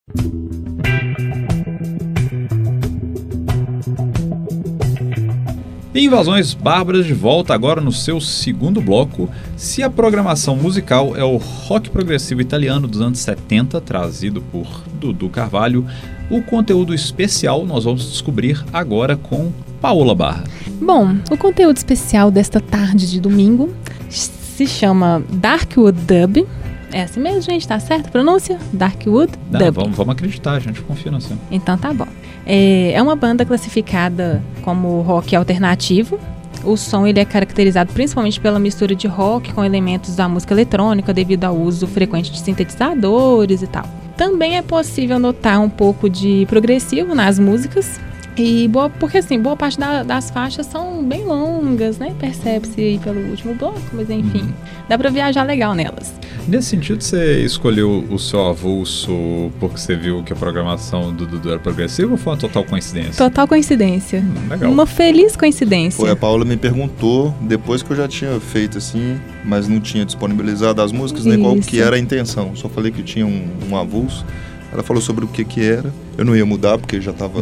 Invasões Bárbaras de volta agora no seu segundo bloco. Se a programação musical é o rock progressivo italiano dos anos 70, trazido por Dudu Carvalho, o conteúdo especial nós vamos descobrir agora com Paola Barra. Bom, o conteúdo especial desta tarde de domingo se chama Darkwood Dub. É assim mesmo, gente? Tá certo a pronúncia? Darkwood Dub. Vamos acreditar, a gente confia no seu. Então tá bom. É uma banda classificada como rock alternativo. O som ele é caracterizado principalmente pela mistura de rock com elementos da música eletrônica devido ao uso frequente de sintetizadores e tal. Também é possível notar um pouco de progressivo nas músicas. Porque assim, boa parte das faixas são bem longas, né? Percebe-se aí pelo último bloco, mas enfim, dá pra viajar legal nelas. Nesse sentido, você escolheu o seu avulso porque você viu que a programação do Dudu era progressiva ou foi uma total coincidência? Total coincidência. Legal. Uma feliz coincidência. Foi, a Paola me perguntou, depois que eu já tinha feito assim, mas não tinha disponibilizado as músicas, nem qual que era a intenção. Só falei que tinha um avulso. Ela falou sobre o que era. Eu não ia mudar, porque já estava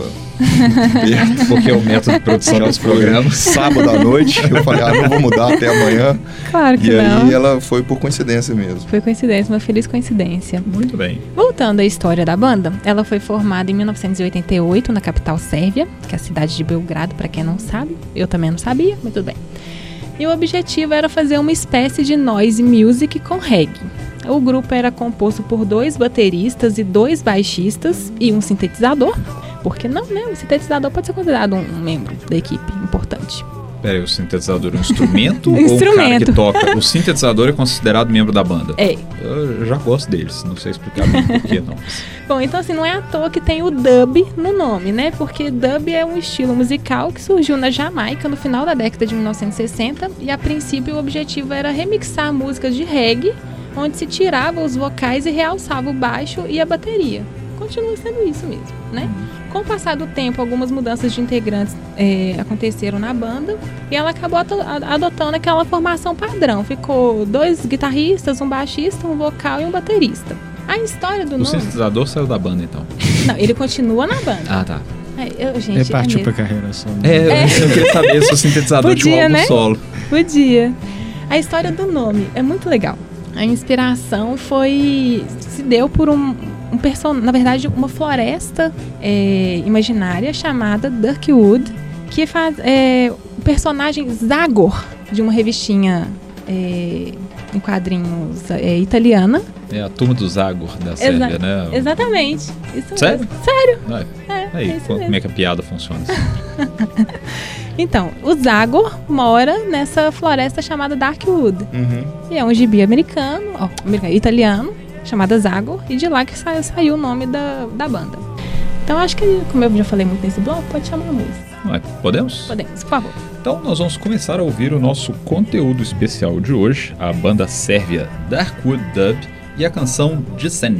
perto. Porque é o método de produção dos programas. Sábado à noite. Eu falei, não vou mudar até amanhã. Claro que não. E não. aí ela foi por coincidência mesmo. Foi coincidência, uma feliz coincidência. Muito bem. Voltando à história da banda, ela foi formada em 1988 na capital sérvia, que é a cidade de Belgrado, para quem não sabe. Eu também não sabia, mas tudo bem. E o objetivo era fazer uma espécie de noise music com reggae. O grupo era composto por 2 bateristas e 2 baixistas e um sintetizador. Por que não, né? O sintetizador pode ser considerado um membro da equipe importante. Peraí, o sintetizador é um instrumento ou Instrumento. o cara que toca? O sintetizador é considerado membro da banda? É. Eu já gosto deles, não sei explicar bem por que não. Bom, então assim, não é à toa que tem o dub no nome, né? Porque dub é um estilo musical que surgiu na Jamaica no final da década de 1960 e a princípio o objetivo era remixar músicas de reggae, onde se tirava os vocais e realçava o baixo e a bateria. Continua sendo isso mesmo, né? Com o passar do tempo, algumas mudanças de integrantes aconteceram na banda e ela acabou adotando aquela formação padrão. Ficou 2 guitarristas, um baixista, um vocal e um baterista. A história do nome... O sintetizador saiu da banda, então? Não, ele continua na banda. Ah, tá. Gente, ele partiu pra carreira solo. Eu queria saber se o sintetizador Podia, tinha um álbum né? solo. Podia. A história do nome é muito legal. A inspiração se deu por na verdade, uma floresta imaginária chamada Darkwood, que faz o personagem Zagor, de uma revistinha em quadrinhos italiana. É a turma do Zagor da Sérvia, né? Exatamente. Isso Sério? mesmo. Sério. Aí, isso como mesmo. é que a piada funciona? Então, o Zagor mora nessa floresta chamada Darkwood. Uhum. E é um gibi italiano, chamado Zagor, e de lá que saiu o nome da banda. Então, acho que, como eu já falei muito nesse bloco, pode chamar a música. Podemos? Podemos, por favor. Então, nós vamos começar a ouvir o nosso conteúdo especial de hoje, a banda sérvia Darkwood Dub e a canção Jesen.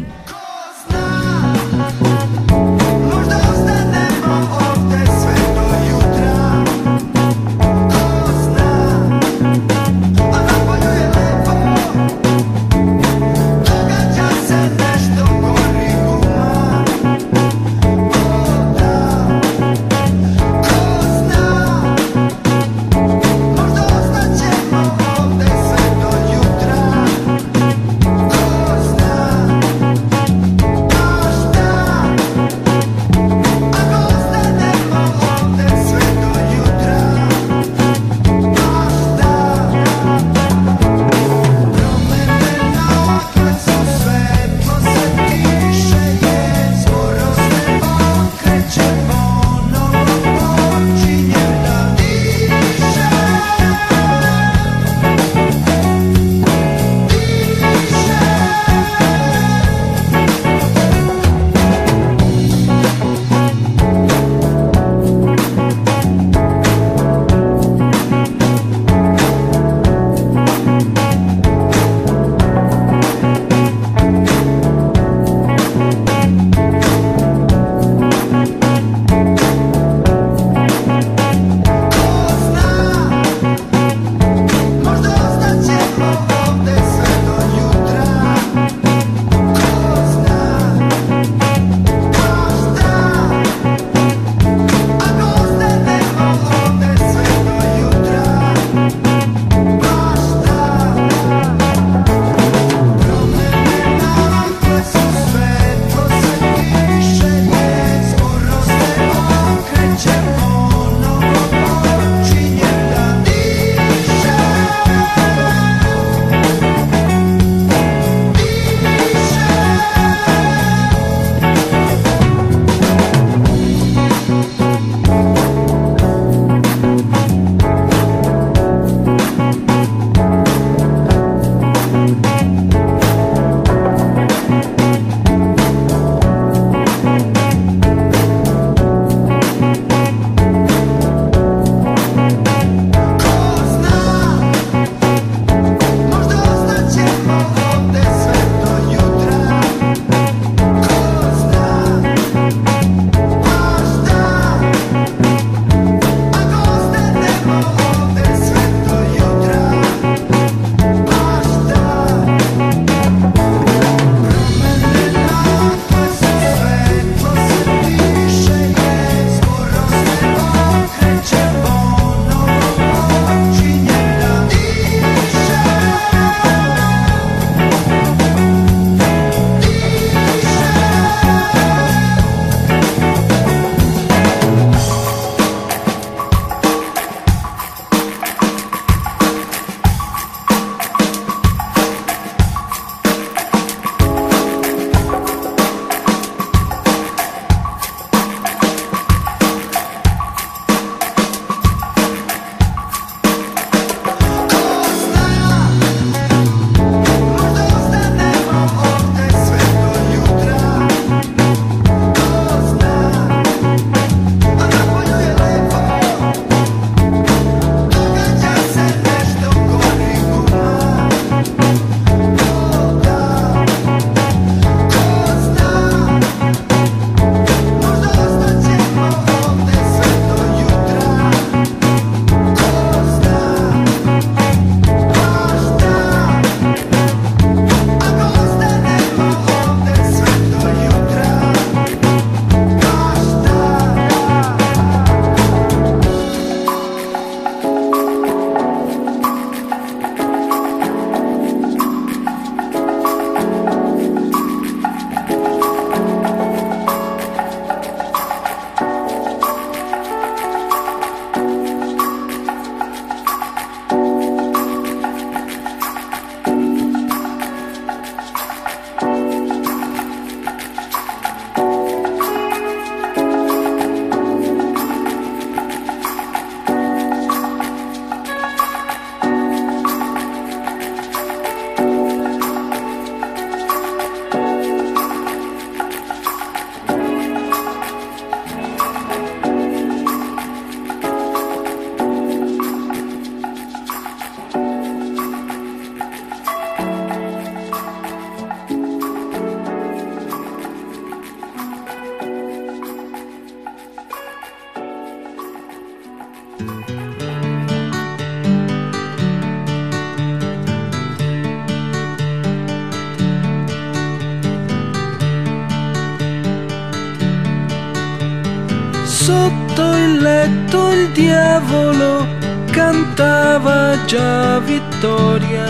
Sotto il letto il diavolo cantava già vittoria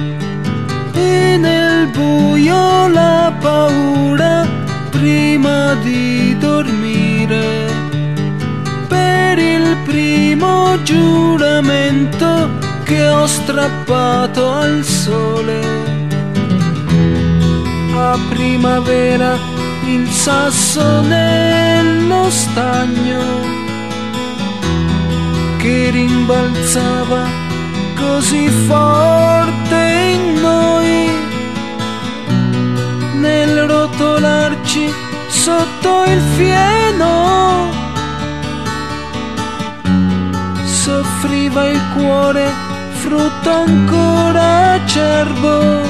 e nel buio la paura prima di dormire. Per il primo giuramento che ho strappato al sole, a primavera il sasso nello stagno che rimbalzava così forte in noi, nel rotolarci sotto il fieno, soffriva il cuore, frutto ancora acerbo.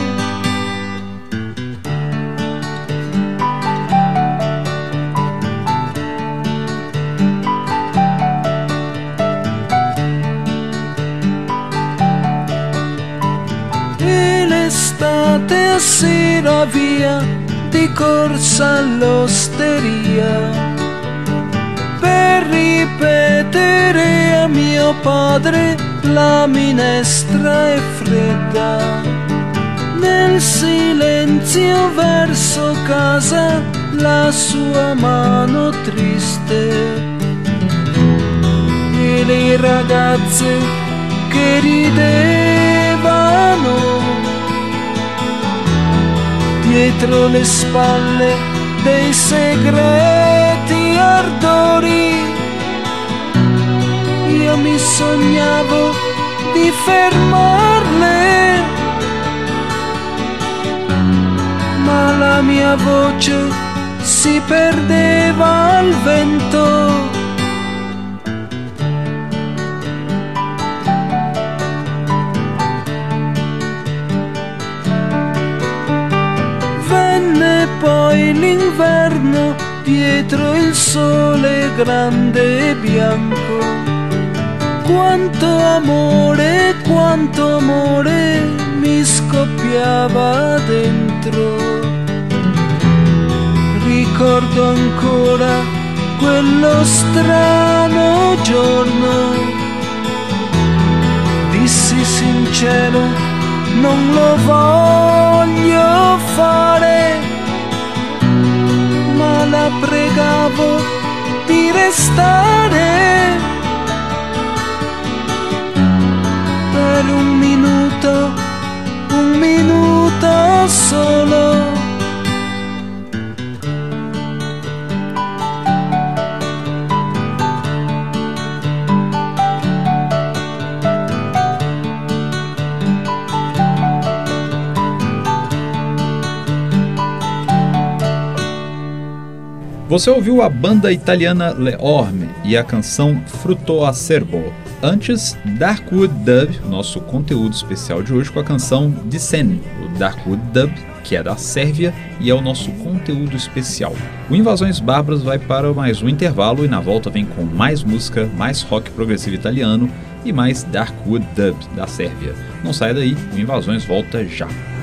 L'estate si era via di corsa all'osteria per ripetere a mio padre la minestra è fredda. Nel silenzio verso casa la sua mano triste e le ragazze che ridevano dietro le spalle dei segreti ardori. Io mi sognavo di fermarle, ma la mia voce si perdeva al vento. Poi l'inverno dietro il sole grande e bianco, quanto amore mi scoppiava dentro. Ricordo ancora quello strano giorno, dissi sincero non lo voglio fare, ma la pregavo di restare per un minuto solo. Você ouviu a banda italiana Le Orme e a canção Frutto Acerbo. Antes, Darkwood Dub, nosso conteúdo especial de hoje, com a canção Disen, o Darkwood Dub, que é da Sérvia e é o nosso conteúdo especial. O Invasões Bárbaras vai para mais um intervalo e na volta vem com mais música, mais rock progressivo italiano e mais Darkwood Dub da Sérvia. Não saia daí, o Invasões volta já.